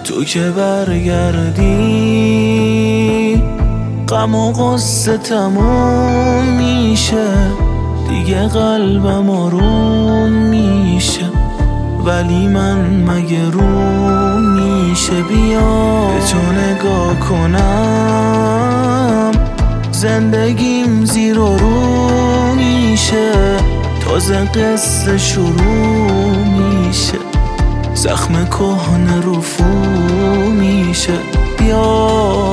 تو که برگردی غم و غصه تموم میشه، دیگه قلبم آروم میشه. ولی من مگه روم میشه بیا به تو نگاه کنم، زندگیم زیر و رو میشه، تازه قصه شروع میشه، زخم کهنه رفو میشه. بیا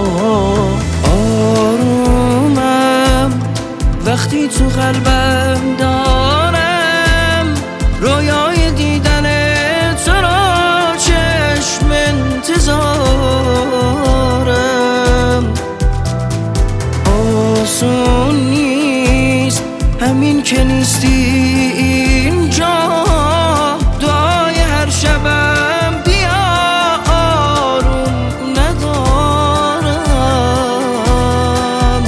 آرومم وقتی تو قلبم دارم، رویای دیدن تو را چشم انتظارم. آسون نیست همین که نیستی اینجا، دعای هر شبم بیا آروم ندارم.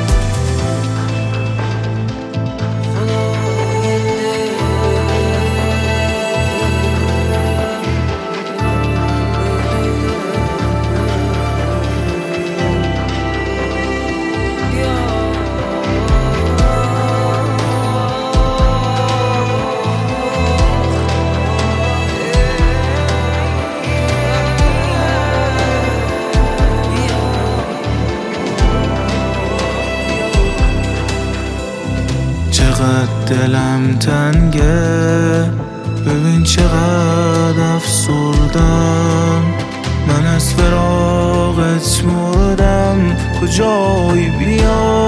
چقدر دلم تنگه، ببین چقدر افسردم، من از فراقت مردم. کجایی بیا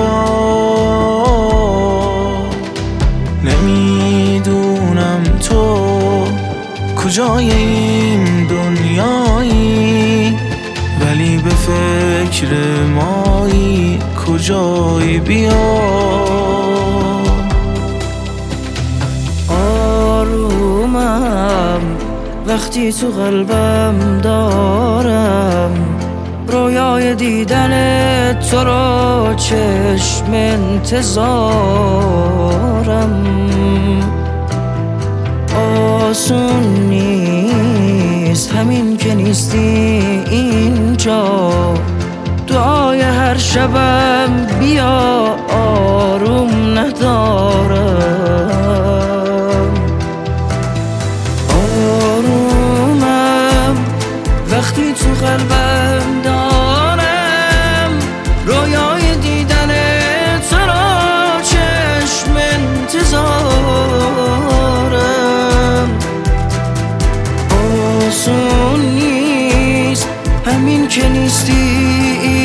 نمیدونم تو کجای این دنیایی، ولی به فکر مایی. کجایی بیا وقتی تو قلبم دارم، رویای دیدن تو را چشم انتظارم. آسون نیست همین که نیستی اینجا، دعای هر شبم بیا آروم ندارم. وقتی تو قلبم دارم، رویای دیدن تو را چشم انتظارم. آسون نیست همین که نیستی